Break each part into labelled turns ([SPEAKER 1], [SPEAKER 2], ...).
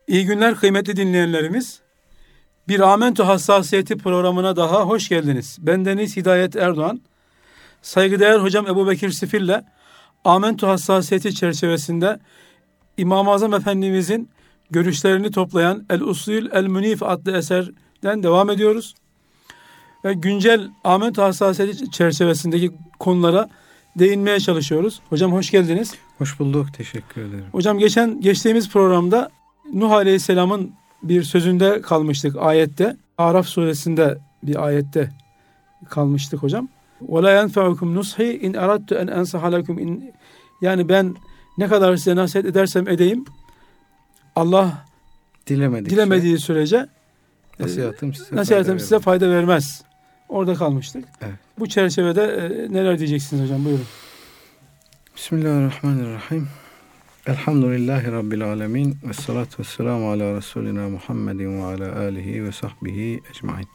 [SPEAKER 1] İyi günler kıymetli dinleyenlerimiz. Bir Amentu Hassasiyeti programına daha hoş geldiniz. Bendeniz Hidayet Erdoğan. Saygıdeğer hocam Ebubekir Sifil'le Amentu Hassasiyeti çerçevesinde İmam-ı Azam Efendimizin görüşlerini toplayan El-Usul El-Münif adlı eserden devam ediyoruz. Ve güncel Amentu Hassasiyeti çerçevesindeki konulara değinmeye çalışıyoruz. Hocam hoş geldiniz.
[SPEAKER 2] Hoş bulduk, teşekkür ederim.
[SPEAKER 1] Hocam geçtiğimiz programda Nuh Aleyhisselam'ın bir sözünde kalmıştık ayette. Araf suresinde bir ayette kalmıştık hocam. وَلَا يَنْفَعُكُمْ نُصْحِي اِنْ اَرَدْتُ اَنْ اَنْصَحَ لَكُمْ Yani ben ne kadar size nasihat edersem edeyim, Allah dilemediği sürece nasihatım size fayda vermez. Orada kalmıştık.
[SPEAKER 2] Evet.
[SPEAKER 1] Bu çerçevede neler diyeceksiniz hocam? Buyurun.
[SPEAKER 2] Bismillahirrahmanirrahim. Elhamdülillahi Rabbil alemin. Ve salatu ve selamu ala Resulina Muhammedin ve ala alihi ve sahbihi ecmain.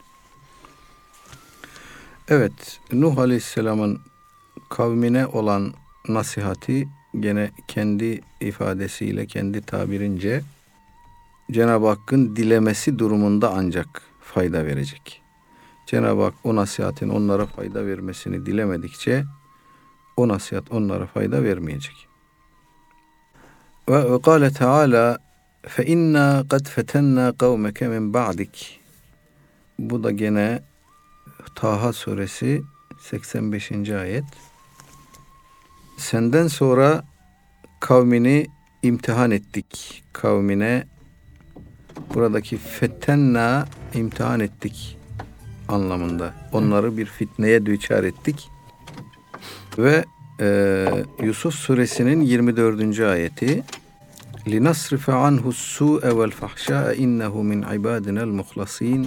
[SPEAKER 2] Evet, Nuh Aleyhisselam'ın kavmine olan nasihati gene kendi ifadesiyle, kendi tabirince Cenab-ı Hakk'ın dilemesi durumunda ancak fayda verecek. Cenab-ı Hak o nasihatin onlara fayda vermesini dilemedikçe o nasihat onlara fayda vermeyecek. Ve kâle Teala fe inna kad fetenna kavmeke min ba'dik. Bu da gene Taha suresi 85. ayet. Senden sonra kavmini imtihan ettik. Kavmine buradaki fettenna imtihan ettik anlamında. Onları bir fitneye düçar ettik. Ve Yusuf suresinin 24. ayeti لِنَصْرِفَ عَنْهُ السُّوءَ وَالْفَحْشَاءَ اِنَّهُ مِنْ عِبَادِنَا الْمُخْلَصِينَ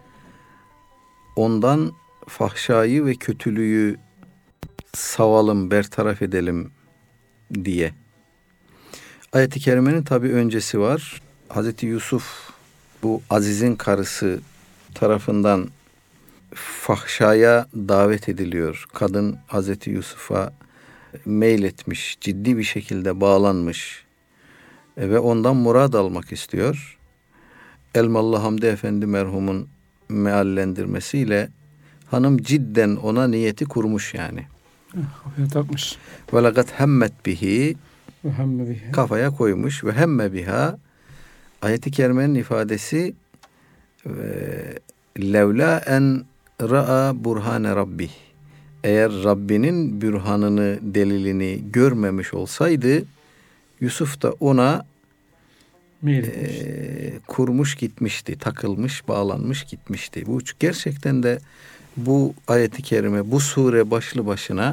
[SPEAKER 2] Ondan fahşayı ve kötülüğü savalım, bertaraf edelim diye. Ayet-i kerimenin tabi öncesi var. Hazreti Yusuf bu Aziz'in karısı tarafından fahşaya davet ediliyor. Kadın Hazreti Yusuf'a meyletmiş, ciddi bir şekilde bağlanmış ve ondan murad almak istiyor. Elmalı Hamdi Efendi merhumun meallendirmesiyle hanım cidden ona niyeti kurmuş yani.
[SPEAKER 1] Takmış.
[SPEAKER 2] Ve legat hemmet bihi, kafaya koymuş ve hemme biha. Ayet-i kerimenin ifadesi levla en ra'a burhane rabbih. Eğer Rabbinin bürhanını, delilini görmemiş olsaydı Yusuf da ona kurmuş gitmişti, takılmış, bağlanmış gitmişti. Bu gerçekten de bu ayet-i kerime, bu sure başlı başına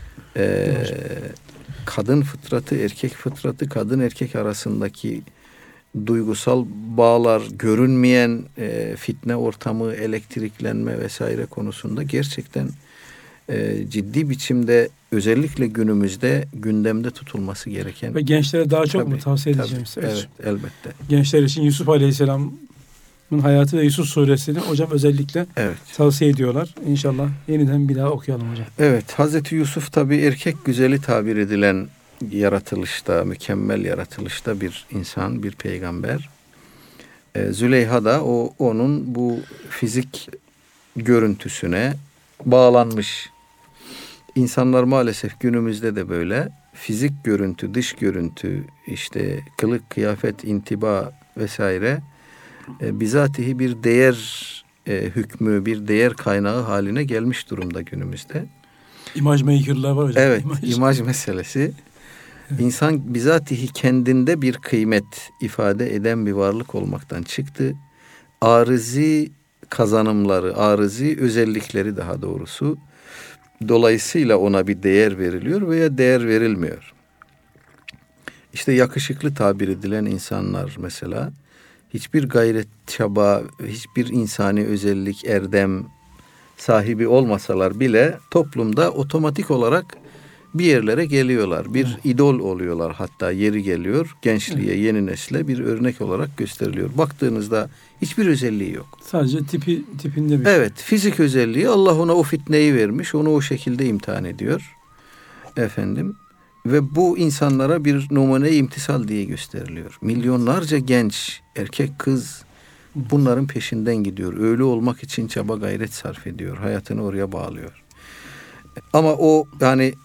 [SPEAKER 2] kadın fıtratı, erkek fıtratı, kadın erkek arasındaki duygusal bağlar, görünmeyen fitne ortamı, elektriklenme vesaire konusunda gerçekten ciddi biçimde özellikle günümüzde gündemde tutulması gereken.
[SPEAKER 1] Ve gençlere daha çok mu tavsiye edeceğim?
[SPEAKER 2] Evet, elbette.
[SPEAKER 1] Gençler için Yusuf Aleyhisselam'ın hayatı ve Yusuf suresini hocam özellikle tavsiye ediyorlar. İnşallah yeniden bir daha okuyalım hocam.
[SPEAKER 2] Evet, Hazreti Yusuf tabii erkek güzeli tabir edilen yaratılışta, mükemmel yaratılışta bir insan, bir peygamber. Züleyha da onun bu fizik görüntüsüne bağlanmış. İnsanlar maalesef günümüzde de böyle fizik görüntü, dış görüntü, işte kılık, kıyafet, intiba vesaire bizatihi bir değer hükmü, bir değer kaynağı haline gelmiş durumda günümüzde.
[SPEAKER 1] İmaj maker'lar var hocam.
[SPEAKER 2] Evet, imaj meselesi. İnsan bizatihi kendinde bir kıymet ifade eden bir varlık olmaktan çıktı. Arızi kazanımları, arızi özellikleri daha doğrusu. Dolayısıyla ona bir değer veriliyor veya değer verilmiyor. İşte yakışıklı tabir edilen insanlar mesela hiçbir gayret, çaba, hiçbir insani özellik, erdem sahibi olmasalar bile toplumda otomatik olarak bir yerlere geliyorlar. Bir idol oluyorlar, hatta yeri geliyor. Gençliğe, yeni nesle bir örnek olarak gösteriliyor. Baktığınızda hiçbir özelliği yok.
[SPEAKER 1] Sadece tipinde bir.
[SPEAKER 2] Evet, fizik özelliği, Allah ona o fitneyi vermiş, onu o şekilde imtihan ediyor. Ve bu insanlara bir numune-i imtisal diye gösteriliyor. Milyonlarca genç, erkek, kız bunların peşinden gidiyor. Öyle olmak için çaba gayret sarf ediyor. Hayatını oraya bağlıyor. Ama o yani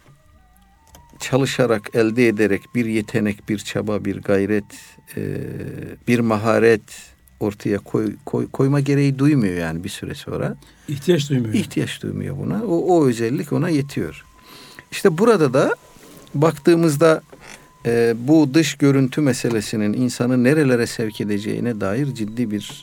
[SPEAKER 2] çalışarak, elde ederek bir yetenek, bir çaba, bir gayret, bir maharet ortaya koyma gereği duymuyor yani bir süre sonra.
[SPEAKER 1] İhtiyaç duymuyor.
[SPEAKER 2] İhtiyaç duymuyor buna. O özellik ona yetiyor. İşte burada da baktığımızda bu dış görüntü meselesinin insanı nerelere sevk edeceğine dair ciddi bir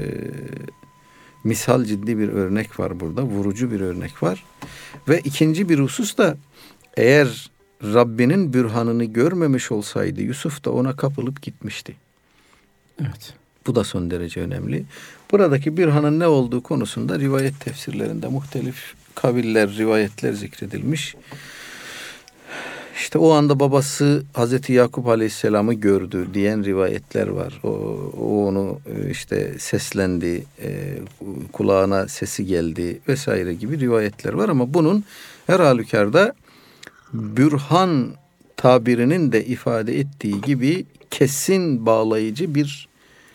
[SPEAKER 2] misal, ciddi bir örnek var burada. Vurucu bir örnek var. Ve ikinci bir husus da eğer Rabbinin bürhanını görmemiş olsaydı Yusuf da ona kapılıp gitmişti.
[SPEAKER 1] Evet.
[SPEAKER 2] Bu da son derece önemli. Buradaki bürhanın ne olduğu konusunda rivayet tefsirlerinde muhtelif kaviller, rivayetler zikredilmiş. İşte o anda babası Hazreti Yakup Aleyhisselam'ı gördü diyen rivayetler var. O onu işte seslendi, kulağına sesi geldi vesaire gibi rivayetler var. Ama bunun her halükarda bürhan tabirinin de ifade ettiği gibi kesin bağlayıcı bir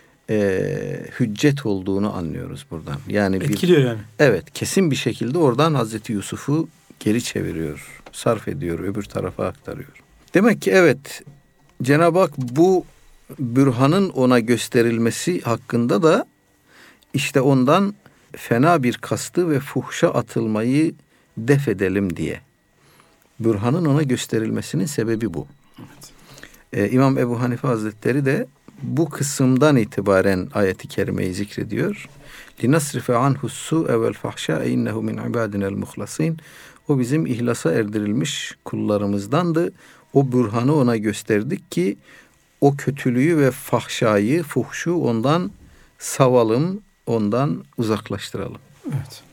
[SPEAKER 2] hüccet olduğunu anlıyoruz buradan. Yani
[SPEAKER 1] etkiliyor yani.
[SPEAKER 2] Evet, kesin bir şekilde oradan Hazreti Yusuf'u geri çeviriyor, sarf ediyor, öbür tarafa aktarıyor. Demek ki evet, Cenab-ı Hak bu bürhanın ona gösterilmesi hakkında da işte ondan fena bir kastı ve fuhşa atılmayı def edelim diye. Bürhanın ona gösterilmesinin sebebi bu. Evet. İmam Ebu Hanife Hazretleri de bu kısımdan itibaren ayeti kerimeyi zikrediyor. لِنَصْرِفَ عَنْهُ السُّوءَ وَالْفَحْشَاءَ اِنَّهُ مِنْ عِبَادِنَا الْمُخْلَصِينَ. O bizim ihlasa erdirilmiş kullarımızdandı. O bürhanı ona gösterdik ki o kötülüğü ve fahşayı, fuhşu ondan savalım, ondan uzaklaştıralım.
[SPEAKER 1] Evet.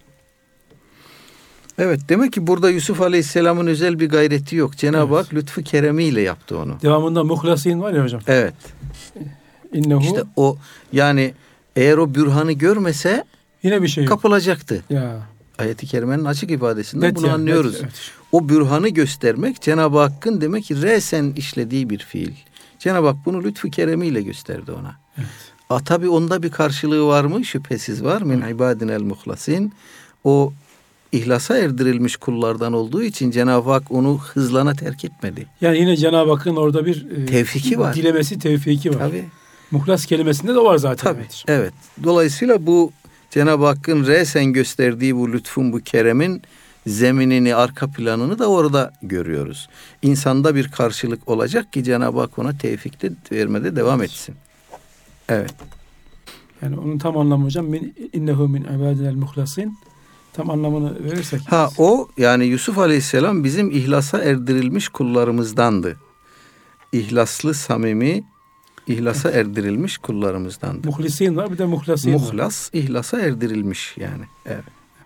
[SPEAKER 2] Evet, demek ki burada Yusuf Aleyhisselam'ın özel bir gayreti yok. Cenab-ı Hak lütfu keremiyle yaptı onu.
[SPEAKER 1] Devamında muhlasin var ya hocam.
[SPEAKER 2] Evet.
[SPEAKER 1] İnnehu.
[SPEAKER 2] İşte o yani eğer o bürhanı görmese
[SPEAKER 1] yine bir şey yok.
[SPEAKER 2] Kapılacaktı.
[SPEAKER 1] Ya.
[SPEAKER 2] Ayet-i kerimenin açık ifadesinden
[SPEAKER 1] Net
[SPEAKER 2] bunu
[SPEAKER 1] yani,
[SPEAKER 2] anlıyoruz.
[SPEAKER 1] net, evet.
[SPEAKER 2] O bürhanı göstermek Cenab-ı Hakk'ın demek ki resen işlediği bir fiil. Cenab-ı Hak bunu lütfu keremiyle gösterdi ona.
[SPEAKER 1] Evet.
[SPEAKER 2] Tabii onda bir karşılığı var mı? Şüphesiz var. Min ibadinel muhlasin. O İhlasa erdirilmiş kullardan olduğu için Cenab-ı Hak onu hızlana terk etmedi.
[SPEAKER 1] Yani yine Cenab-ı Hakk'ın orada bir
[SPEAKER 2] tevfiki var.
[SPEAKER 1] Dilemesi, tevfiki var.
[SPEAKER 2] Tabii.
[SPEAKER 1] Muhlas kelimesinde de var zaten.
[SPEAKER 2] Tabii. Evet. Dolayısıyla bu Cenab-ı Hakk'ın resen gösterdiği bu lütfun, bu keremin zeminini, arka planını da orada görüyoruz. İnsanda bir karşılık olacak ki Cenab-ı Hak ona tevfik de vermede devam etsin. Evet.
[SPEAKER 1] Yani onun tam anlamı hocam innehu min ibadinel muhlasin. Tam anlamını verirsek.
[SPEAKER 2] O yani Yusuf Aleyhisselam bizim ihlasa erdirilmiş kullarımızdandı. İhlaslı, samimi, ihlasa erdirilmiş kullarımızdandı.
[SPEAKER 1] Muhlisin var, bir de muhlasin var.
[SPEAKER 2] Muhlas, ihlasa erdirilmiş yani. Evet.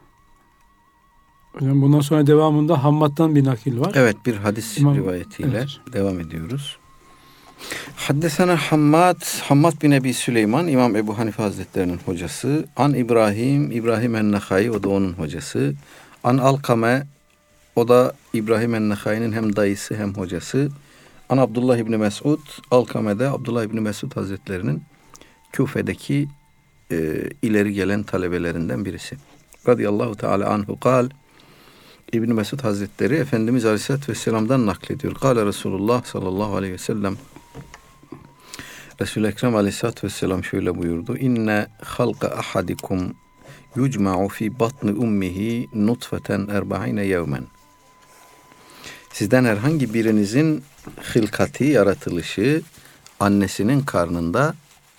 [SPEAKER 1] Hocam bundan sonra devamında Hammad'dan bir nakil var.
[SPEAKER 2] Evet, bir hadis rivayetiyle devam ediyoruz. Haddesena Hammad bin Ebi Süleyman, İmam Ebu Hanife Hazretleri'nin hocası. An İbrahim en-Nehai, o da onun hocası. An Alkame, o da İbrahim en-Nehai'nin hem dayısı hem hocası. An Abdullah İbni Mesud, Alkame'de Abdullah İbni Mesud Hazretleri'nin Küfe'deki ileri gelen talebelerinden birisi. Radıyallahu teala anhu kal. İbni Mesud Hazretleri Efendimiz Aleyhisselatü Vesselam'dan naklediyor. Kale Resulullah sallallahu aleyhi ve sellem. Resul-i Ekrem Aleyhisselatü Vesselam şöyle buyurdu. İnne halqa ahadikum yucma'u fi batni ummihi nutfeten 40 yevmen. Sizden herhangi birinizin hılkati, yaratılışı annesinin karnında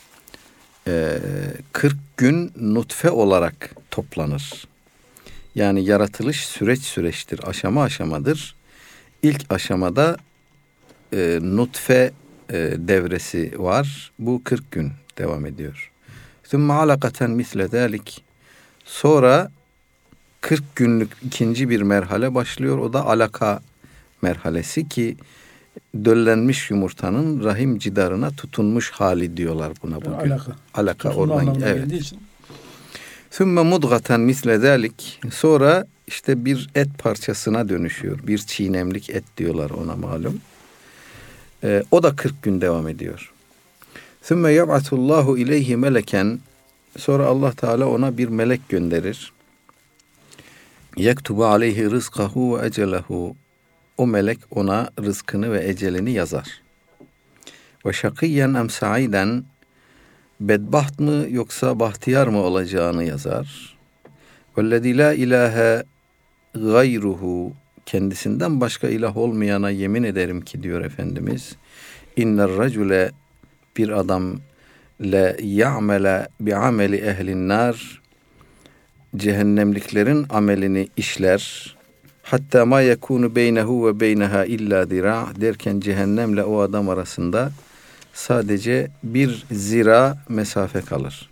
[SPEAKER 2] 40 gün nutfe olarak toplanır. Yani yaratılış süreçtir, aşama aşamadır. İlk aşamada nutfe devresi var. Bu 40 gün devam ediyor. Sümme alakaten misle zalik. Sonra 40 günlük ikinci bir merhale başlıyor. O da alaka merhalesi ki döllenmiş yumurtanın rahim cidarına tutunmuş hali diyorlar buna bugün.
[SPEAKER 1] Alaka oradan evet.
[SPEAKER 2] Sümme mudgaten misle zalik. Sonra işte bir et parçasına dönüşüyor. Bir çiğnemlik et diyorlar ona malum. O da 40 gün devam ediyor. Sümme yeb'atullahu ileyhi meleken. Sonra Allah Teala ona bir melek gönderir. Yektubu aleyhi rızkahu ve ecelehu. O melek ona rızkını ve ecelini yazar. Ve şakiyyen em saiden. Bedbaht mı yoksa bahtiyar mı olacağını yazar. Vellezî lâ ilâhe gayruhu. Kendisinden başka ilah olmayana yemin ederim ki diyor Efendimiz. İnner racule, bir adam le ya'mele bi ameli ehlin nar, cehennemliklerin amelini işler. Hatta ma yekunu beynehu ve beyneha illa zira, derken cehennemle o adam arasında sadece bir zira mesafe kalır.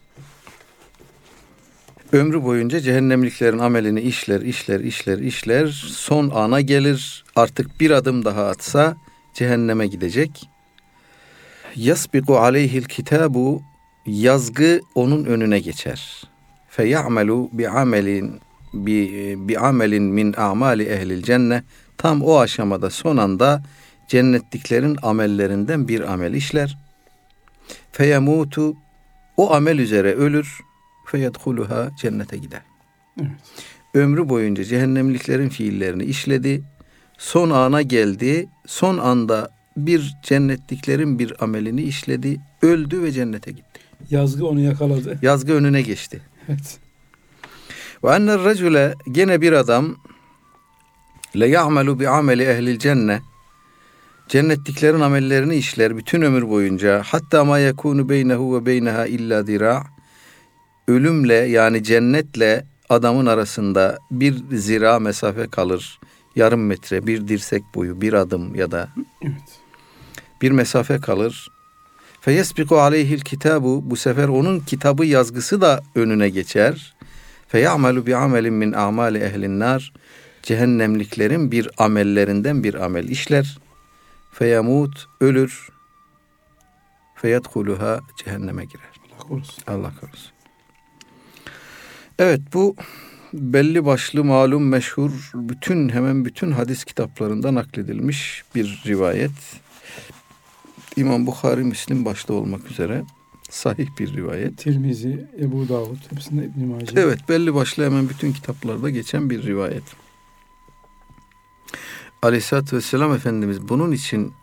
[SPEAKER 2] Ömrü boyunca cehennemliklerin amelini işler. Son ana gelir. Artık bir adım daha atsa cehenneme gidecek. Yasbiqu aleyhil kitabu, yazgı onun önüne geçer. Fe ya'melu bi amelin min a'mali ehlil cennet. Tam o aşamada, son anda cennetliklerin amellerinden bir amel işler. Fe yemutu, o amel üzere ölür. Fe yedhuluha, cennete gider.
[SPEAKER 1] Evet.
[SPEAKER 2] Ömrü boyunca cehennemliklerin fiillerini işledi. Son ana geldi. Son anda bir cennetliklerin bir amelini işledi. Öldü ve cennete gitti.
[SPEAKER 1] Yazgı onu yakaladı.
[SPEAKER 2] Yazgı önüne geçti.
[SPEAKER 1] Evet.
[SPEAKER 2] Ve enner racule, gene bir adam le ya'melu bi ameli ehlil cennet, cennetliklerin amellerini işler bütün ömür boyunca. Hatta ma yekunu beynehu ve beyneha illa zira, ölümle yani cennetle adamın arasında bir zira mesafe kalır. Yarım metre, bir dirsek boyu, bir adım ya da bir mesafe kalır. Fe yesbiku aleyhil kitabu, bu sefer onun kitabı, yazgısı da önüne geçer. Fe ya'melu bi amelin min a'mali ehlin nar, cehennemliklerin bir amellerinden bir amel işler. Fe yamut, ölür. Fe yedhuluha, cehenneme girer.
[SPEAKER 1] Allah korusun.
[SPEAKER 2] Allah korusun. Evet, bu belli başlı, malum, meşhur, hemen bütün hadis kitaplarında nakledilmiş bir rivayet. İmam Bukhari, Müslim başta olmak üzere sahih bir rivayet.
[SPEAKER 1] Tirmizi, Ebu Davud, hepsinde İbn-i Mace.
[SPEAKER 2] Evet, belli başlı hemen bütün kitaplarda geçen bir rivayet. Aleyhisselatü Vesselam Efendimiz bunun için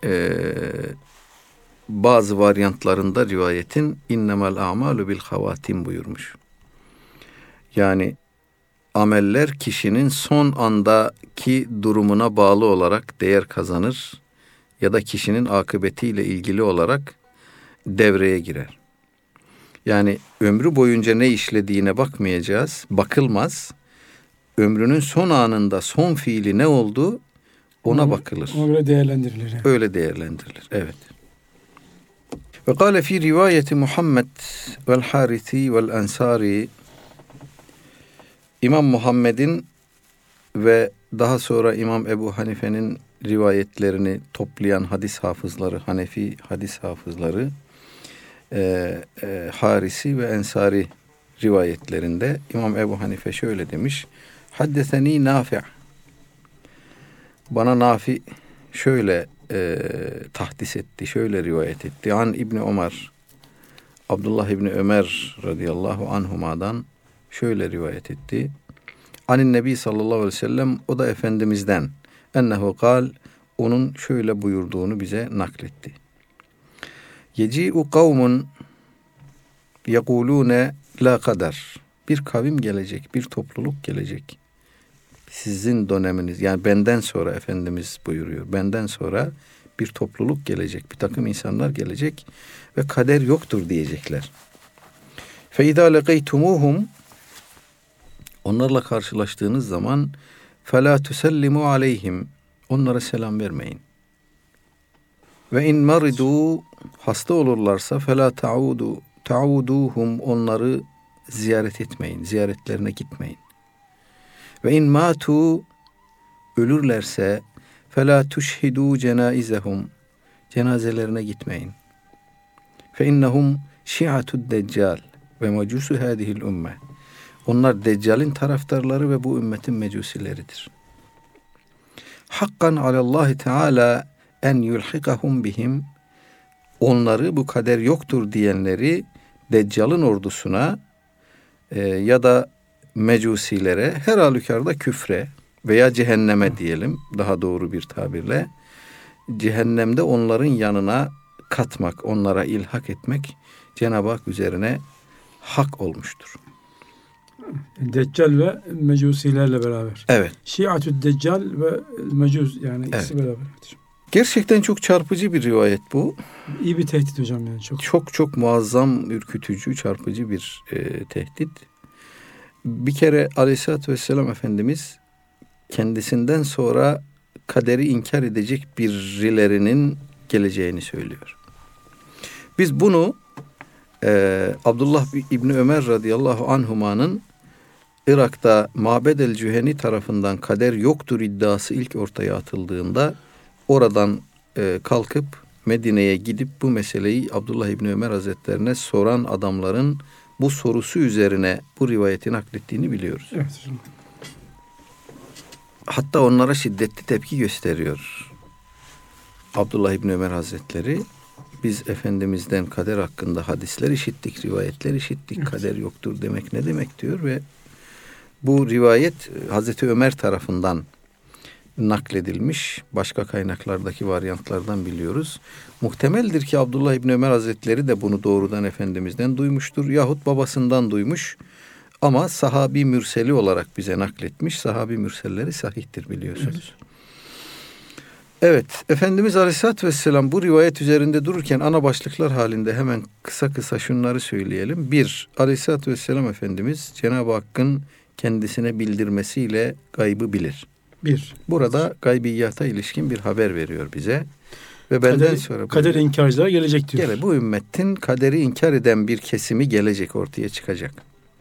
[SPEAKER 2] bazı varyantlarında rivayetin innemel a'malu bil havatim buyurmuş. Yani ameller kişinin son andaki durumuna bağlı olarak değer kazanır ya da kişinin akıbetiyle ilgili olarak devreye girer. Yani ömrü boyunca ne işlediğine bakmayacağız, bakılmaz. Ömrünün son anında son fiili ne oldu, ona bakılır.
[SPEAKER 1] Ona göre değerlendirilir. Yani.
[SPEAKER 2] Öyle değerlendirilir, evet. Ve kâle fî rivayeti Muhammed vel Harisi vel Ensari, İmam Muhammed'in ve daha sonra İmam Ebu Hanife'nin rivayetlerini toplayan hadis hafızları, Hanefi hadis hafızları, Harisi ve Ensari rivayetlerinde İmam Ebu Hanife şöyle demiş: Haddeseni Nafi', bana Nafi şöyle tahdis etti, şöyle rivayet etti. An İbni Ömer, Abdullah İbni Ömer radıyallahu anhuma'dan şöyle rivayet etti. Anin Nebi sallallahu aleyhi ve sellem, o da Efendimiz'den, ennehu kal, onun şöyle buyurduğunu bize nakletti. Yeci'u kavmun yekulune la kader. Bir kavim gelecek, bir topluluk gelecek. Sizin döneminiz, yani benden sonra, Efendimiz buyuruyor, benden sonra bir topluluk gelecek, bir takım insanlar gelecek ve kader yoktur diyecekler. Fe izâ lekeytumuhum, onlarla karşılaştığınız zaman فَلَا تُسَلِّمُوا عَلَيْهِمْ, onlara selam vermeyin. Ve in maridu, hasta olurlarsa فَلَا تَعُودُوهُمْ, onları ziyaret etmeyin, ziyaretlerine gitmeyin. Ve in matu, ölürlerse فَلَا تُشْهِدُوا جَنَائِزَهُمْ, cenazelerine gitmeyin. فَاِنَّهُمْ شِعَةُ الدَّجَّالِ ve mecusu hâzihil ümme, Onlar Deccal'in taraftarları ve bu ümmetin mecusileridir. Hakkan alallahi teala en yulhikahum bihim, onları, bu kader yoktur diyenleri Deccal'ın ordusuna ya da mecusilere, her halükarda küfre veya cehenneme diyelim daha doğru bir tabirle, cehennemde onların yanına katmak, onlara ilhak etmek Cenab-ı Hak üzerine hak olmuştur.
[SPEAKER 1] Deccal ve mecusilerle beraber.
[SPEAKER 2] Evet.
[SPEAKER 1] Şiatü Deccal ve mecus, yani ikisi
[SPEAKER 2] Evet.
[SPEAKER 1] beraber.
[SPEAKER 2] Gerçekten çok çarpıcı bir rivayet bu.
[SPEAKER 1] İyi bir tehdit hocam yani çok.
[SPEAKER 2] Çok muazzam, ürkütücü, çarpıcı bir tehdit. Bir kere Aleyhisselatü Vesselam Efendimiz kendisinden sonra kaderi inkar edecek birilerinin geleceğini söylüyor. Biz bunu Abdullah İbni Ömer radıyallahu anhuma'nın Irak'ta Mabed el-Cüheni tarafından kader yoktur iddiası ilk ortaya atıldığında oradan kalkıp Medine'ye gidip bu meseleyi Abdullah İbni Ömer Hazretlerine soran adamların bu sorusu üzerine bu rivayeti naklettiğini biliyoruz.
[SPEAKER 1] Evet hocam.
[SPEAKER 2] Hatta onlara şiddetli tepki gösteriyor Abdullah İbni Ömer Hazretleri. Biz Efendimiz'den kader hakkında hadisler işittik, rivayetler işittik. Evet. Kader yoktur demek ne demek diyor ve bu rivayet Hazreti Ömer tarafından nakledilmiş. Başka kaynaklardaki varyantlardan biliyoruz. Muhtemeldir ki Abdullah İbni Ömer Hazretleri de bunu doğrudan Efendimiz'den duymuştur. Yahut babasından duymuş. Ama sahabi mürseli olarak bize nakletmiş. Sahabi mürselleri sahihtir biliyorsunuz. Evet, Efendimiz Aleyhisselatü Vesselam bu rivayet üzerinde dururken ana başlıklar halinde hemen kısa şunları söyleyelim. 1. Aleyhisselatü Vesselam Efendimiz Cenab-ı Hakk'ın kendisine bildirmesiyle gaybı bilir.
[SPEAKER 1] 1.
[SPEAKER 2] Burada gaybiyata ilişkin bir haber veriyor bize. Ve benden sonra
[SPEAKER 1] kader inkarcılar gelecek diyor.
[SPEAKER 2] Bu ümmetin kaderi inkar eden bir kesimi gelecek, ortaya çıkacak.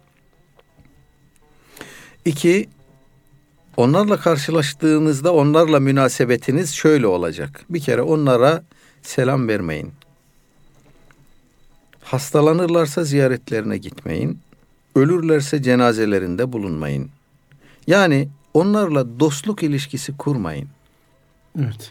[SPEAKER 2] 2. Onlarla karşılaştığınızda onlarla münasebetiniz şöyle olacak. Bir kere onlara selam vermeyin. Hastalanırlarsa ziyaretlerine gitmeyin. Ölürlerse cenazelerinde bulunmayın. Yani onlarla dostluk ilişkisi kurmayın.
[SPEAKER 1] Evet.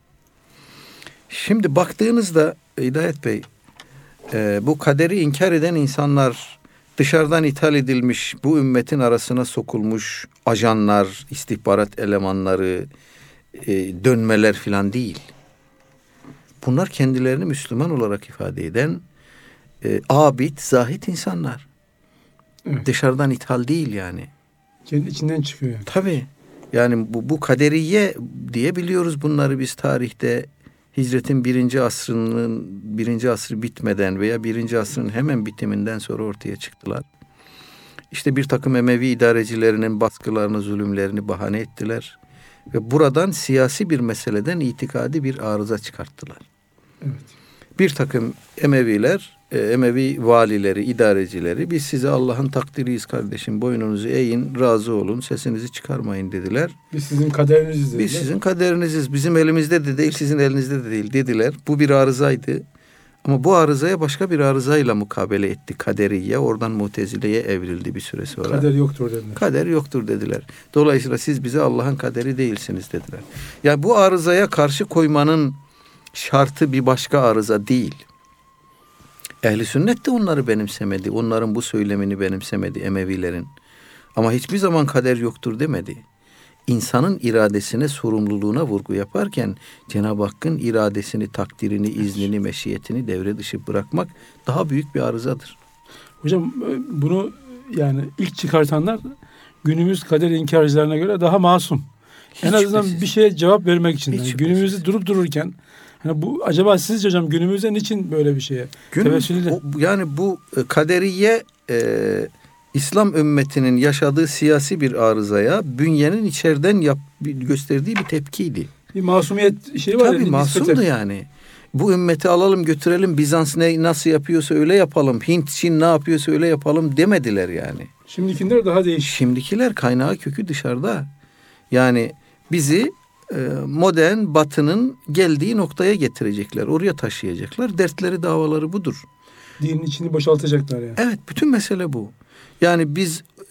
[SPEAKER 2] Şimdi baktığınızda Hidayet Bey, bu kaderi inkar eden insanlar dışarıdan ithal edilmiş, bu ümmetin arasına sokulmuş ajanlar, istihbarat elemanları, dönmeler filan değil. Bunlar kendilerini Müslüman olarak ifade eden abid, zahit insanlar.
[SPEAKER 1] Evet.
[SPEAKER 2] Dışarıdan ithal değil yani.
[SPEAKER 1] Kendi içinden çıkıyor yani.
[SPEAKER 2] Tabii. Yani bu kaderiye diye biliyoruz bunları biz tarihte. Hicretin birinci asrı bitmeden veya birinci asrın hemen bitiminden sonra ortaya çıktılar. İşte bir takım Emevi idarecilerinin baskılarını, zulümlerini bahane ettiler. Ve buradan siyasi bir meseleden itikadi bir arıza çıkarttılar.
[SPEAKER 1] Evet.
[SPEAKER 2] Bir takım Emeviler, Emevi valileri, idarecileri, biz size Allah'ın takdiriyiz kardeşim, boynunuzu eğin, razı olun, sesinizi çıkarmayın dediler.
[SPEAKER 1] Biz sizin kaderiniziz dediler.
[SPEAKER 2] Biz sizin kaderiniziz, bizim elimizde de değil, sizin elinizde de değil dediler. Bu bir arızaydı. Ama bu arızaya başka bir arızayla mukabele etti kaderiye. Oradan Mutezile'ye evrildi bir süre sonra.
[SPEAKER 1] Kader yoktur dediler.
[SPEAKER 2] Kader yoktur dediler. Dolayısıyla siz bize Allah'ın kaderi değilsiniz dediler. Yani bu arızaya karşı koymanın şartı bir başka arıza değil. Ehli sünnet de onları benimsemedi. Onların bu söylemini benimsemedi Emevilerin. Ama hiçbir zaman kader yoktur demedi. İnsanın iradesine, sorumluluğuna vurgu yaparken Cenab-ı Hakk'ın iradesini, takdirini, iznini, meşiyetini devre dışı bırakmak daha büyük bir arızadır.
[SPEAKER 1] Hocam bunu yani ilk çıkartanlar günümüz kader inkarcılarına göre daha masum. En azından bir şeye cevap vermek için. Yani günümüzde durup dururken hani bu acaba sizce hocam günümüzde niçin böyle bir şeye
[SPEAKER 2] yani bu kaderiye İslam ümmetinin yaşadığı siyasi bir arızaya bünyenin içeriden gösterdiği bir tepkiydi.
[SPEAKER 1] Bir masumiyet şeyi var.
[SPEAKER 2] Tabii masumdu yani. Bu ümmeti alalım götürelim, Bizans nasıl yapıyorsa öyle yapalım, Hint, Çin ne yapıyorsa öyle yapalım demediler yani.
[SPEAKER 1] Şimdikiler daha değişik.
[SPEAKER 2] Şimdikiler kaynağı kökü dışarıda. Yani bizi modern batının geldiği noktaya getirecekler, oraya taşıyacaklar. Dertleri, davaları budur.
[SPEAKER 1] Dinin içini boşaltacaklar yani.
[SPEAKER 2] Evet, bütün mesele bu. Yani biz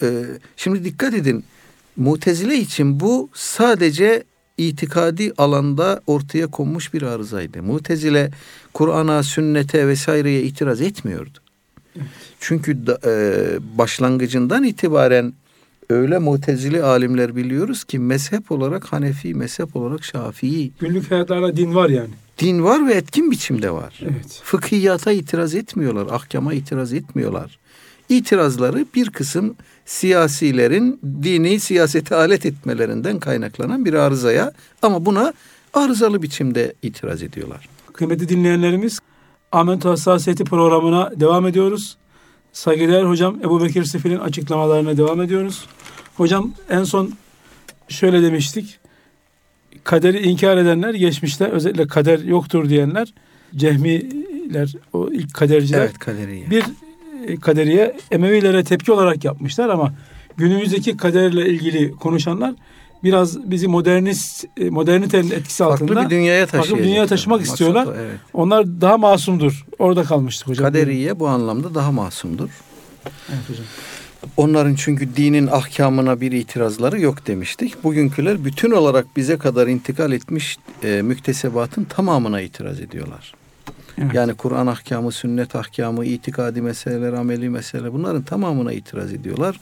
[SPEAKER 2] şimdi dikkat edin, Mutezile için bu sadece itikadi alanda ortaya konmuş bir arızaydı. Mutezile Kur'an'a, sünnete vesaireye itiraz etmiyordu. Evet. Çünkü başlangıcından itibaren öyle Mutezili alimler biliyoruz ki mezhep olarak Hanefi, mezhep olarak Şafii.
[SPEAKER 1] Günlük hayatlarında din var yani.
[SPEAKER 2] Din var ve etkin biçimde var.
[SPEAKER 1] Evet.
[SPEAKER 2] Fıkhiyata itiraz etmiyorlar, ahkama itiraz etmiyorlar. İtirazları bir kısım siyasilerin dini siyasete alet etmelerinden kaynaklanan bir arızaya, ama buna arızalı biçimde itiraz ediyorlar.
[SPEAKER 1] Kıymetli dinleyenlerimiz, Amentü Hassasiyeti programına devam ediyoruz. Saygıdeğer hocam Ebubekir Sifil'in açıklamalarına devam ediyoruz. Hocam en son şöyle demiştik. Kaderi inkar edenler geçmişte, özellikle kader yoktur diyenler, Cehmiler, o ilk kaderciler,
[SPEAKER 2] evet, kaderiye.
[SPEAKER 1] Bir kaderiye Emevilere tepki olarak yapmışlar, ama günümüzdeki kaderle ilgili konuşanlar biraz bizi modernitenin etkisi altında
[SPEAKER 2] farklı bir dünyaya
[SPEAKER 1] taşımak istiyorlar.
[SPEAKER 2] Evet.
[SPEAKER 1] Onlar daha masumdur. Orada kalmıştık hocam.
[SPEAKER 2] Kaderiye bu anlamda daha masumdur.
[SPEAKER 1] Evet hocam.
[SPEAKER 2] Onların çünkü dinin ahkamına bir itirazları yok demiştik. Bugünküler bütün olarak bize kadar intikal etmiş müktesebatın tamamına itiraz ediyorlar. Evet. Yani Kur'an ahkamı, sünnet ahkamı, itikadi meseleler, ameli meseleler, bunların tamamına itiraz ediyorlar.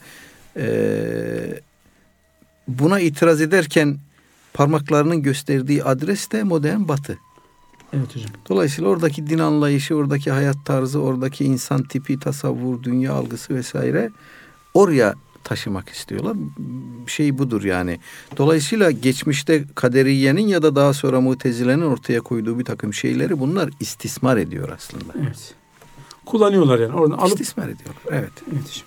[SPEAKER 2] Buna itiraz ederken parmaklarının gösterdiği adres de modern batı.
[SPEAKER 1] Evet hocam.
[SPEAKER 2] Dolayısıyla oradaki din anlayışı, oradaki hayat tarzı, oradaki insan tipi, tasavvur, dünya algısı vesaire oraya taşımak istiyorlar. Şey budur yani. Dolayısıyla geçmişte kaderiyenin ya da daha sonra Mutezile'nin ortaya koyduğu bir takım şeyleri bunlar istismar ediyor aslında.
[SPEAKER 1] Evet. Kullanıyorlar yani. Oradan alıp
[SPEAKER 2] istismar ediyorlar. Evet.
[SPEAKER 1] Evet hocam.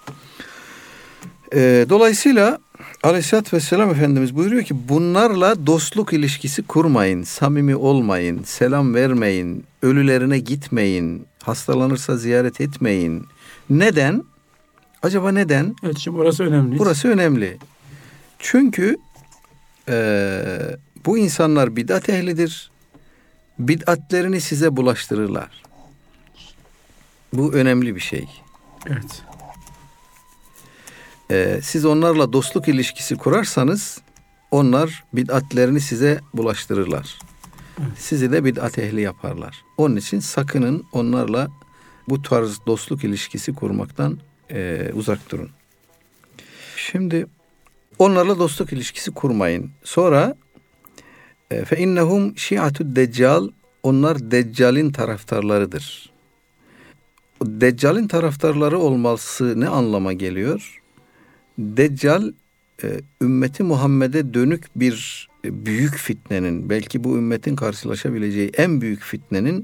[SPEAKER 2] Dolayısıyla Aleyhisselatü Vesselam Efendimiz buyuruyor ki bunlarla dostluk ilişkisi kurmayın, samimi olmayın, selam vermeyin, ölülerine gitmeyin, hastalanırsa ziyaret etmeyin. Neden? Acaba neden?
[SPEAKER 1] Evet şimdi orası önemli.
[SPEAKER 2] Burası önemli. Çünkü bu insanlar bid'at ehlidir. Bid'atlerini size bulaştırırlar. Bu önemli bir şey.
[SPEAKER 1] Evet.
[SPEAKER 2] Siz onlarla dostluk ilişkisi kurarsanız onlar bid'atlerini size bulaştırırlar. Evet. Sizi de bid'at ehli yaparlar. Onun için sakının onlarla bu tarz dostluk ilişkisi kurmaktan uzak durun. Şimdi onlarla dostluk ilişkisi kurmayın. Sonra fe innehum şi'atud deccal, onlar Deccal'in taraftarlarıdır. Deccal'in taraftarları olması ne anlama geliyor? Deccal ümmeti Muhammed'e dönük bir büyük fitnenin, belki bu ümmetin karşılaşabileceği en büyük fitnenin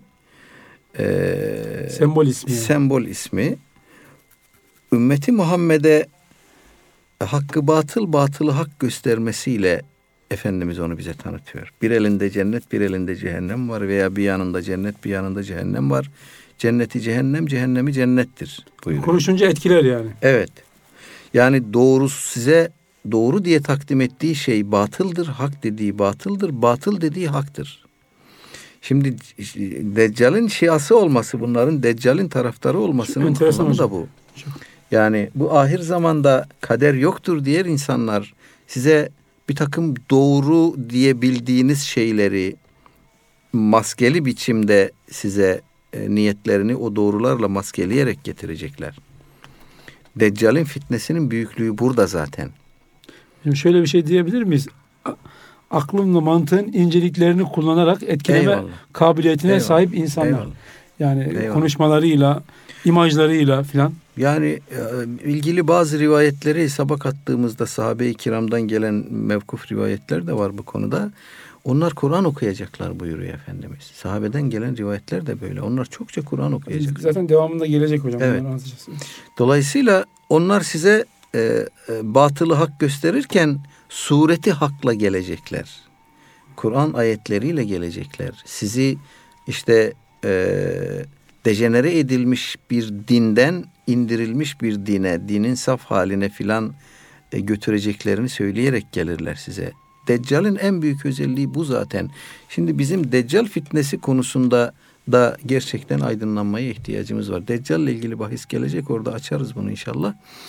[SPEAKER 2] sembol ismi. Ümmeti Muhammed'e hakkı batıl, batılı hak göstermesiyle Efendimiz onu bize tanıtıyor. Bir elinde cennet, bir elinde cehennem var veya bir yanında cennet, bir yanında cehennem var. Cenneti cehennem, cehennemi cennettir buyuruyor.
[SPEAKER 1] Konuşunca etkiler yani.
[SPEAKER 2] Evet. Yani size doğru diye takdim ettiği şey batıldır, hak dediği batıldır, batıl dediği haktır. Şimdi Deccal'in şiası olması, bunların Deccal'in taraftarı olmasının anlamı da bu. Yani bu ahir zamanda kader yoktur diğer insanlar size bir takım doğru diye bildiğiniz şeyleri maskeli biçimde size niyetlerini o doğrularla maskeleyerek getirecekler. Deccal'in fitnesinin büyüklüğü burada zaten.
[SPEAKER 1] Şimdi şöyle bir şey diyebilir miyiz? Aklınla mantığın inceliklerini kullanarak etkileme kabiliyetine sahip insanlar.
[SPEAKER 2] Eyvallah.
[SPEAKER 1] Yani konuşmalarıyla, imajlarıyla filan.
[SPEAKER 2] Yani ilgili bazı rivayetleri hesaba kattığımızda sahabe-i kiramdan gelen mevkuf rivayetler de var bu konuda. Onlar Kur'an okuyacaklar buyuruyor Efendimiz. Sahabeden gelen rivayetler de böyle. Onlar çokça Kur'an okuyacaklar.
[SPEAKER 1] Zaten devamında gelecek hocam.
[SPEAKER 2] Evet. Dolayısıyla onlar size batılı hak gösterirken sureti hakla gelecekler. Kur'an ayetleriyle gelecekler. Sizi işte dejenere edilmiş bir dinden indirilmiş bir dine, dinin saf haline filan götüreceklerini söyleyerek gelirler size. Deccal'in en büyük özelliği bu zaten. Şimdi bizim Deccal fitnesi konusunda da gerçekten aydınlanmaya ihtiyacımız var. Deccal ile ilgili bahis gelecek, orada açarız bunu inşallah.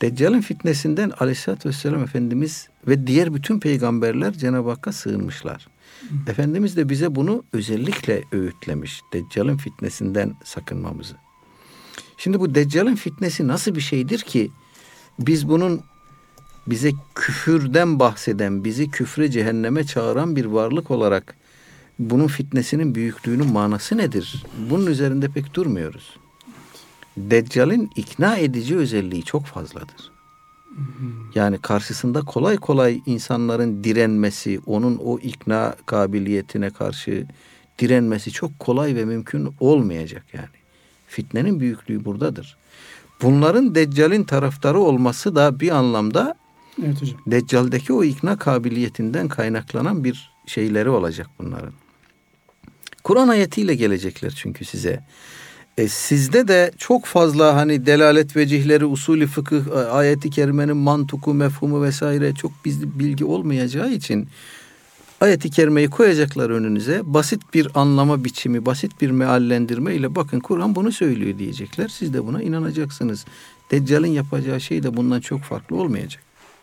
[SPEAKER 2] Deccal'in fitnesinden Aleyhisselatü Vesselam Efendimiz ve diğer bütün peygamberler Cenab-ı Hakk'a sığınmışlar. Efendimiz de bize bunu özellikle öğütlemiş. Deccal'in fitnesinden sakınmamızı. Şimdi bu Deccal'in fitnesi nasıl bir şeydir ki biz bunun bize küfürden bahseden, bizi küfre, cehenneme çağıran bir varlık olarak bunun fitnesinin büyüklüğünün manası nedir? Bunun üzerinde pek durmuyoruz. Deccal'in ikna edici özelliği çok fazladır. Yani karşısında kolay kolay insanların direnmesi, onun o ikna kabiliyetine karşı direnmesi çok kolay ve mümkün olmayacak yani. Fitnenin büyüklüğü buradadır. Bunların Deccal'in taraftarı olması da bir anlamda
[SPEAKER 1] evet hocam,
[SPEAKER 2] Deccal'deki o ikna kabiliyetinden kaynaklanan bir şeyleri olacak bunların. Kur'an ayetiyle gelecekler çünkü size. Sizde de çok fazla hani delalet vecihleri, usulü fıkıh, ayeti kerimenin mantuku, mefhumu vesaire çok bilgi olmayacağı için ayeti kerimeyi koyacaklar önünüze. Basit bir anlama biçimi, basit bir meallendirme ile bakın Kur'an bunu söylüyor diyecekler. Siz de buna inanacaksınız. Deccal'in yapacağı şey de bundan çok farklı olmayacak.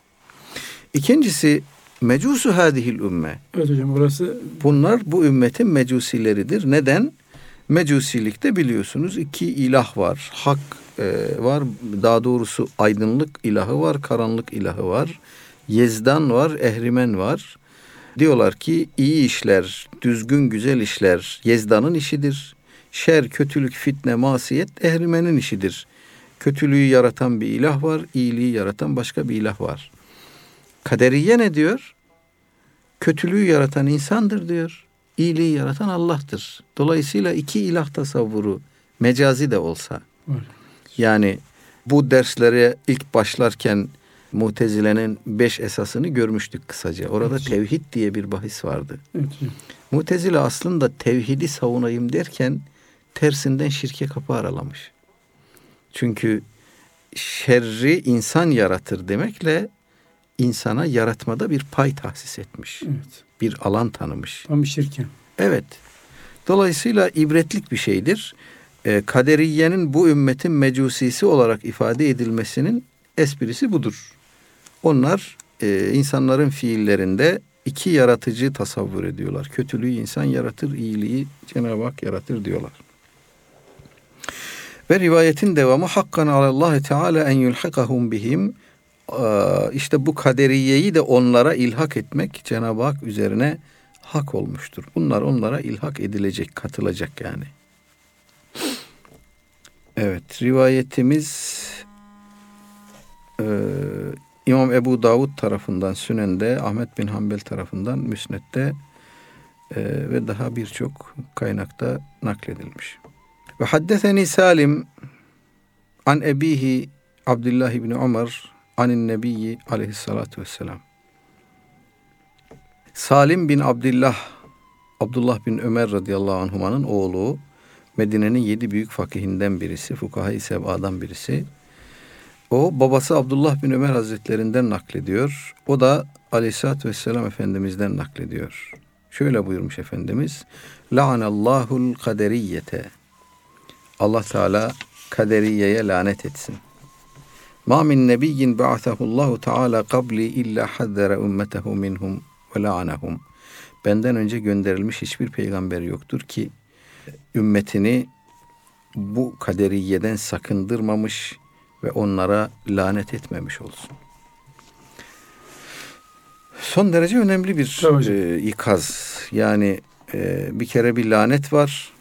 [SPEAKER 2] İkincisi mecusu hadihil ümme.
[SPEAKER 1] evet hocam, orası.
[SPEAKER 2] Bunlar bu ümmetin mecusileridir. Neden? Mecusilikte biliyorsunuz iki ilah var. Hak var. Daha doğrusu aydınlık ilahı var. Karanlık ilahı var. Yezdan var. Ehrimen var. Diyorlar ki iyi işler, düzgün güzel işler Yezdan'ın işidir. Şer, kötülük, fitne, masiyet Ehrimen'in işidir. Kötülüğü yaratan bir ilah var. İyiliği yaratan başka bir ilah var. Kaderiye ne diyor? Kötülüğü yaratan insandır diyor. İyiliği yaratan Allah'tır. Dolayısıyla iki ilah tasavvuru mecazi de olsa. Yani bu derslere ilk başlarken Mutezile'nin 5 esasını görmüştük kısaca. Orada tevhid diye bir bahis vardı.
[SPEAKER 1] Evet.
[SPEAKER 2] Mutezile aslında tevhidi savunayım derken tersinden şirke kapı aralamış. Çünkü şerri insan yaratır demekle insana yaratmada bir pay tahsis etmiş.
[SPEAKER 1] Evet.
[SPEAKER 2] Bir alan tanımış.
[SPEAKER 1] Tam bir şirken.
[SPEAKER 2] Evet. Dolayısıyla ibretlik bir şeydir. Kaderiyenin bu ümmetin mecusisi olarak ifade edilmesinin esprisi budur. Onlar insanların fiillerinde iki yaratıcı tasavvur ediyorlar. Kötülüğü insan yaratır, iyiliği Cenab-ı Hak yaratır diyorlar. Ve rivayetin devamı hakkan alallahi teala en yulhikahum bihim. İşte bu kaderiyeyi de onlara ilhak etmek Cenab-ı Hak üzerine hak olmuştur. Bunlar onlara ilhak edilecek, katılacak yani. Evet, rivayetimiz İmam Ebu Davud tarafından Sünen'de, Ahmet bin Hanbel tarafından Müsned'de ve daha birçok kaynakta nakledilmiş. Ve haddeseni Salim an ebihi Abdullah ibn Ömer anin nebiyyi aleyhissalatu vesselam. Salim bin Abdullah bin Ömer radıyallahu anhumanın oğlu, Medine'nin 7 büyük fakihinden birisi, Fukaha-i Seb'adan birisi. O babası Abdullah bin Ömer Hazretlerinden naklediyor. O da Aleyhisselatü Vesselam Efendimiz'den naklediyor. Şöyle buyurmuş Efendimiz: La'anallahul kaderiyete. Allah Teala kaderiyeye lanet etsin. Ma min nebiyyin ba'atahullahu Teala qabli illa hazzara ummetehu minhum ve la'anahum. Benden önce gönderilmiş hiçbir peygamber yoktur ki ümmetini bu kaderiyeden sakındırmamış ve onlara lanet etmemiş olsun. Son derece önemli bir ikaz. Yani bir kere bir lanet var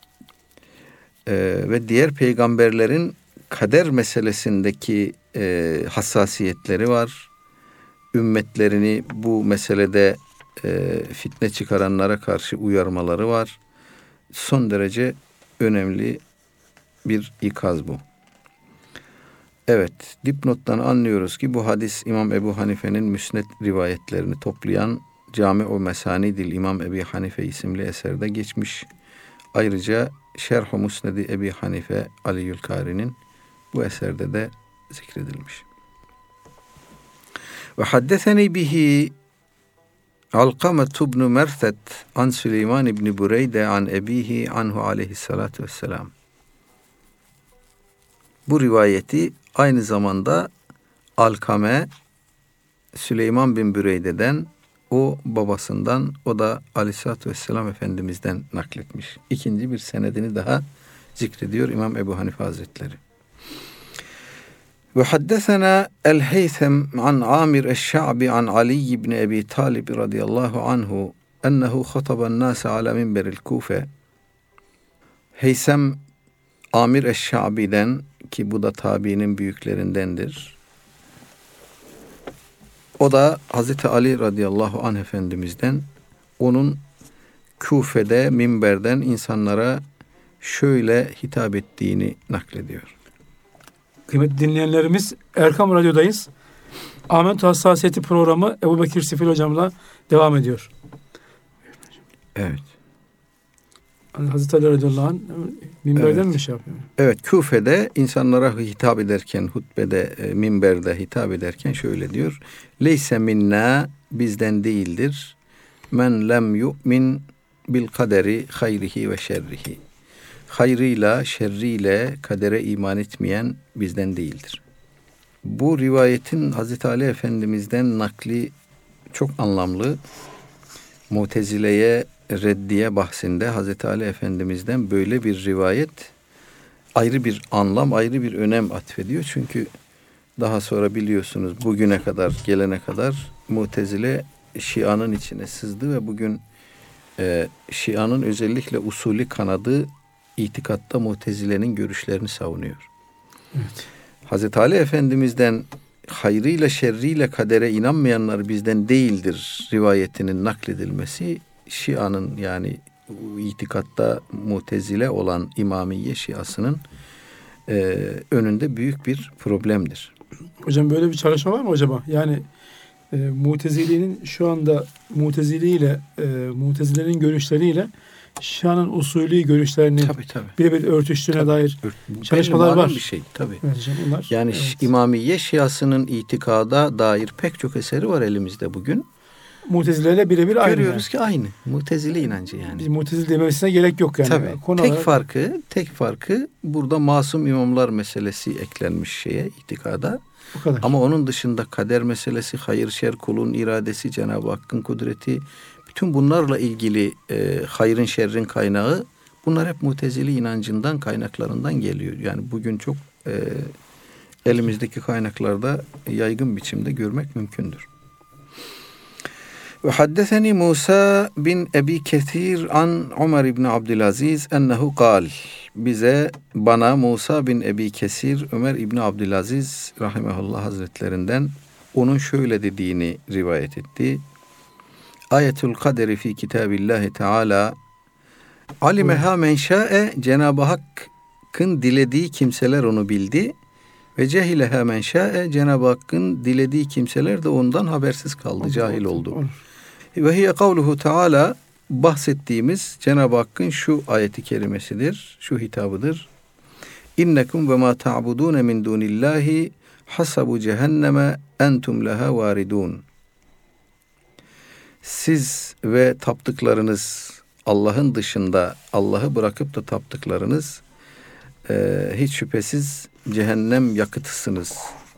[SPEAKER 2] ve diğer peygamberlerin kader meselesindeki hassasiyetleri var. Ümmetlerini bu meselede fitne çıkaranlara karşı uyarmaları var. Son derece önemli bir ikaz bu. Evet, dipnottan anlıyoruz ki bu hadis İmam Ebu Hanife'nin Müsned rivayetlerini toplayan Cami-u Mesanidil İmam Ebi Hanife isimli eserde geçmiş. Ayrıca Şerh-u Musned-i Ebi Hanife Aliyül Kari'nin bu eserde de zikredilmiş. Ve haddeseni bihi Alqamet ibn Merthet an Süleyman ibn Bureyde an ebihi anhu aleyhissalatu vesselam. Bu rivayeti aynı zamanda Alkame Süleyman bin Büreyde'den, o babasından, o da Aleyhisselatü Vesselam Efendimiz'den nakletmiş. İkinci bir senedini daha zikrediyor İmam Ebu Hanife Hazretleri. Ve haddesena el-Heysem an Amir eş-Şa'bi an Ali ibn Ebi Talib radıyallahu anhu ennehu khataban nase ala minberil Kufe. Heysem Amir eş-Şa'bi'den, ki bu da tabiinin büyüklerindendir. O da Hazreti Ali radıyallahu anh Efendimiz'den, onun Kufe'de minberden insanlara şöyle hitap ettiğini naklediyor.
[SPEAKER 1] Kıymetli dinleyenlerimiz, Erkam Radyo'dayız. Amentü Hassasiyeti programı Ebu Bekir Sifil hocamla devam ediyor.
[SPEAKER 2] Evet.
[SPEAKER 1] Hazreti Ali radıyallahu anh minberden mi şey yapıyor?
[SPEAKER 2] Evet, Kufe'de insanlara hitap ederken, hutbede, minberde hitap ederken şöyle diyor. Leyse minna, bizden değildir. Men lem yu'min bil kaderi hayrihi ve şerrihi. Hayrıyla, şerriyle kadere iman etmeyen bizden değildir. Bu rivayetin Hazreti Ali Efendimiz'den nakli çok anlamlı. Mutezile'ye reddiye bahsinde Hazreti Ali Efendimiz'den böyle bir rivayet ayrı bir anlam, ayrı bir önem atfediyor. Çünkü daha sonra biliyorsunuz bugüne kadar, gelene kadar Mutezile Şia'nın içine sızdı ve bugün Şia'nın özellikle usulü kanadı itikatta Mutezile'nin görüşlerini savunuyor.
[SPEAKER 1] Evet.
[SPEAKER 2] Hazreti Ali Efendimiz'den hayrıyla şerriyle kadere inanmayanlar bizden değildir rivayetinin nakledilmesi, Şia'nın, yani itikatta Mutezile olan İmamiye Şiasının önünde büyük bir problemdir.
[SPEAKER 1] Hocam böyle bir çalışma var mı acaba? Yani Mutezile'nin şu anda Mutezile'nin görüşleriyle Şia'nın usulü görüşlerinin birebir örtüştüğüne dair çalışmalar var.
[SPEAKER 2] Bir şey tabii.
[SPEAKER 1] Evet hocam, bunlar,
[SPEAKER 2] yani
[SPEAKER 1] evet.
[SPEAKER 2] İmamiye Şiasının itikada dair pek çok eseri var elimizde bugün.
[SPEAKER 1] Mutezile'yle birebir aynı.
[SPEAKER 2] Görüyoruz ki aynı. Mutezile inancı yani.
[SPEAKER 1] Biz Mutezile demesine gerek yok yani.
[SPEAKER 2] Tabii. Tek farkı burada masum imamlar meselesi eklenmiş şeye, itikada.
[SPEAKER 1] Bu kadar.
[SPEAKER 2] Ama onun dışında kader meselesi, hayır şer, kulun iradesi, Cenab-ı Hakk'ın kudreti, bütün bunlarla ilgili hayrın şerrin kaynağı, bunlar hep Mutezili inancından, kaynaklarından geliyor. Yani bugün çok elimizdeki kaynaklarda yaygın biçimde görmek mümkündür. Ve haddeseni Musa bin Ebi Kesir an Ömer ibn Abdülaziz ennehu kal. Bana Musa bin Ebi Kesir, Ömer İbni Abdülaziz rahimehullah hazretlerinden onun şöyle dediğini rivayet etti. Ayetül kaderi fi kitabillahi teala alimeha men şa'e, Cenab-ı Hakk'ın dilediği kimseler onu bildi. Ve cehileha men şa'e, Cenab-ı Hakk'ın dilediği kimseler de ondan habersiz kaldı, cahil oldu. Ve hiye kavluhu teala, bahsettiğimiz Cenab-ı Hakk'ın şu ayeti kerimesidir, şu hitabıdır. İnnekum ve ma ta'budun min dunillahi hasabu cehenneme entum leha varidun. Siz ve taptıklarınız, Allah'ın dışında Allah'ı bırakıp da taptıklarınız hiç şüphesiz cehennem yakıtısınız.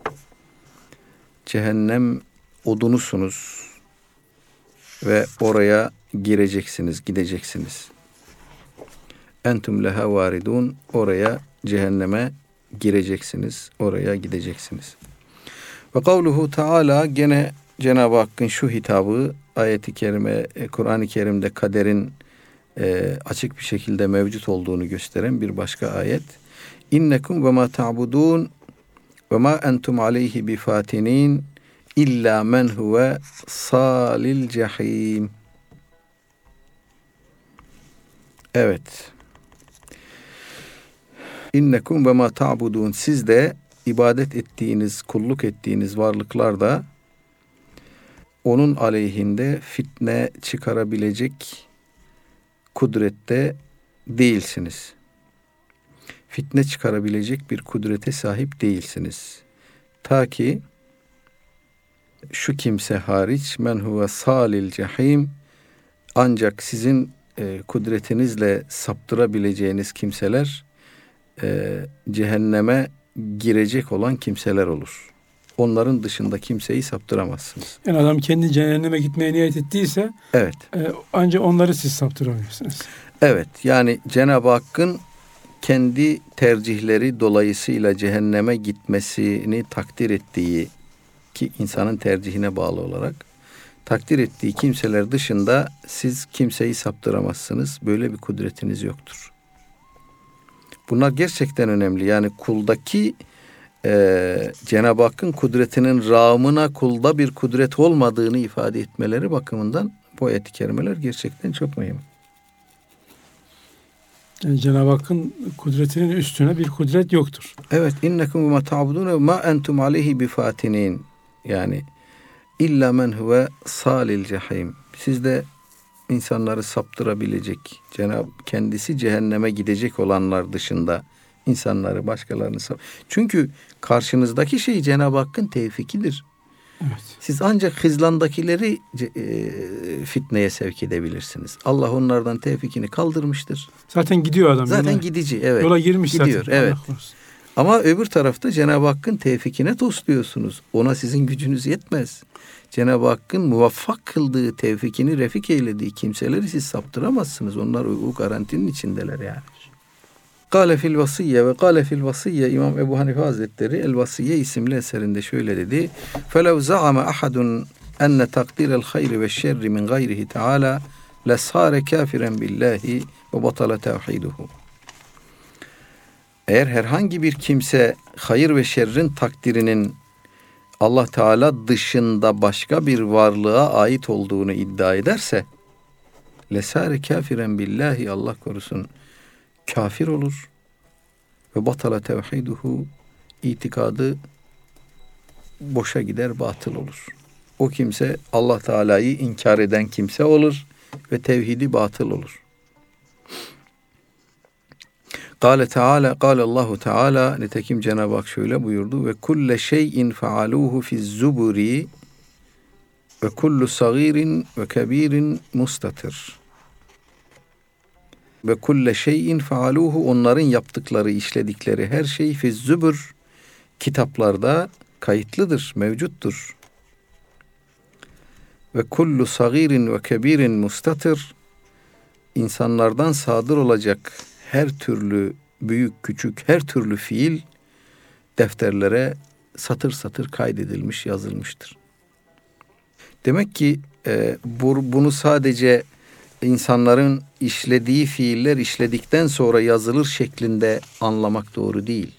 [SPEAKER 2] Cehennem odunusunuz ve oraya gireceksiniz, gideceksiniz. Entum leha varidun, oraya, cehenneme gireceksiniz, oraya gideceksiniz. Ve kavluhu Teala, gene Cenab-ı Hakk'ın şu hitabı, ayeti kerime, Kur'an-ı Kerim'de kaderin açık bir şekilde mevcut olduğunu gösteren bir başka ayet. İnnekum ve ma ta'budun ve ma entum aleyhi bifatinin illa men huve salil cehim. Evet. İnnekum ve ma ta'budun, siz de ibadet ettiğiniz, kulluk ettiğiniz varlıklar da onun aleyhinde fitne çıkarabilecek kudrette değilsiniz. Fitne çıkarabilecek bir kudrete sahip değilsiniz. Ta ki şu kimse hariç, men huve salil cehim, ancak sizin kudretinizle saptırabileceğiniz kimseler cehenneme girecek olan kimseler olur. Onların dışında kimseyi saptıramazsınız.
[SPEAKER 1] Yani adam kendi cehenneme gitmeye niyet ettiyse
[SPEAKER 2] Evet.
[SPEAKER 1] ancak onları siz saptıramıyorsunuz.
[SPEAKER 2] Evet, yani Cenab-ı Hakk'ın kendi tercihleri dolayısıyla cehenneme gitmesini takdir ettiği, ki insanın tercihine bağlı olarak takdir ettiği kimseler dışında siz kimseyi saptıramazsınız. Böyle bir kudretiniz yoktur. Bunlar gerçekten önemli. Yani kuldaki Cenab-ı Hakk'ın kudretinin rağmına kulda bir kudret olmadığını ifade etmeleri bakımından bu ayet-i kerimeler gerçekten çok mühim.
[SPEAKER 1] Yani Cenab-ı Hakk'ın kudretinin üstüne bir kudret yoktur.
[SPEAKER 2] Evet, innekum ma ta'budun ma entum aleyhi bifatinin. Yani illa men huve salil cehim. Siz de insanları saptırabilecek, kendisi cehenneme gidecek olanlar dışında insanları, başkalarını Çünkü karşınızdaki şey Cenab-ı Hakk'ın tevfikidir.
[SPEAKER 1] Evet.
[SPEAKER 2] Siz ancak hızlandakileri fitneye sevk edebilirsiniz. Allah onlardan tevfikini kaldırmıştır.
[SPEAKER 1] Zaten gidiyor adam.
[SPEAKER 2] Zaten gidici, evet.
[SPEAKER 1] Yola girmiş
[SPEAKER 2] gidiyor,
[SPEAKER 1] zaten.
[SPEAKER 2] evet. Ama öbür tarafta Cenab-ı Hakk'ın tevfikine tosluyorsunuz. Ona sizin gücünüz yetmez. Cenab-ı Hakk'ın muvaffak kıldığı, tevfikini refik eylediği kimseleri siz saptıramazsınız. Onlar o garantinin içindeler yani. Kâle fil vasiyye ve kâle fil vasiyye İmam Ebu Hanife Hazretleri El Vasiyye isimli eserinde şöyle dedi. فَلَوْ زَعَمَ أَحَدٌ أَنَّ تَقْدِيرَ الْخَيْرِ وَالشَّرِّ مِنْ غَيْرِهِ تَعَالَى لَسَارَ كَافِرًا بِاللّٰهِ وَبَطَلَ تَوْحِيدُهُ. Eğer herhangi bir kimse hayır ve şerrin takdirinin Allah Teala dışında başka bir varlığa ait olduğunu iddia ederse lesâre kâfiren billahi, Allah korusun, kafir olur ve batala tevhiduhu, itikadı boşa gider, batıl olur. O kimse Allah Teala'yı inkar eden kimse olur ve tevhidi batıl olur. Kâle Teala, kâle Allahu Teala, nitekim Cenab-ı Hak şöyle buyurdu: ve kulle şeyin fealuhu fiz zuburi ve kullu sagirin ve kebirin mustatır. Ve kulle şeyin fealuhu, onların yaptıkları, işledikleri her şey fiz zubur, kitaplarda kayıtlıdır, mevcuttur. Ve kullu sagirin ve kebirin mustatır, insanlardan sadır olacak her türlü büyük küçük her türlü fiil defterlere satır satır kaydedilmiş, yazılmıştır. Demek ki bunu sadece insanların işlediği fiiller işledikten sonra yazılır şeklinde anlamak doğru değil.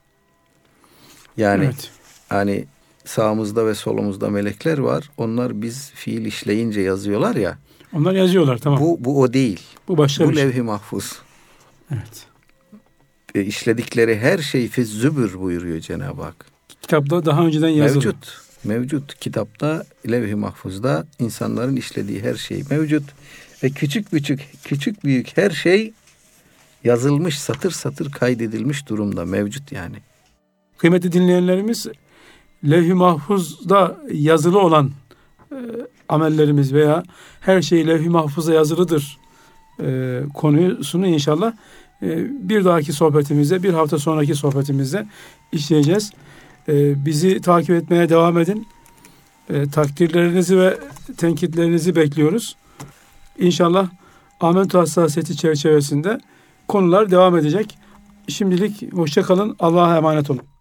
[SPEAKER 2] Yani
[SPEAKER 1] evet,
[SPEAKER 2] hani sağımızda ve solumuzda melekler var. Onlar biz fiil işleyince yazıyorlar ya.
[SPEAKER 1] Onlar yazıyorlar, tamam.
[SPEAKER 2] Bu o değil.
[SPEAKER 1] Bu başka
[SPEAKER 2] bu
[SPEAKER 1] bir şey.
[SPEAKER 2] levh-i mahfuz.
[SPEAKER 1] Evet.
[SPEAKER 2] İşledikleri her şey fiz zübür buyuruyor Cenab-ı Hak.
[SPEAKER 1] Kitapta daha önceden yazılı.
[SPEAKER 2] Mevcut. Kitapta, levh-i mahfuzda insanların işlediği her şey mevcut. Ve küçük büyük her şey yazılmış, satır satır kaydedilmiş durumda, mevcut yani.
[SPEAKER 1] Kıymetli dinleyenlerimiz, levh-i mahfuzda yazılı olan amellerimiz veya her şey levh-i mahfuzda yazılıdır konusunu inşallah bir dahaki sohbetimizde, bir hafta sonraki sohbetimizde işleyeceğiz. Bizi takip etmeye devam edin. Takdirlerinizi ve tenkitlerinizi bekliyoruz. İnşallah Âmentü hassasiyeti çerçevesinde konular devam edecek. Şimdilik hoşça kalın. Allah'a emanet olun.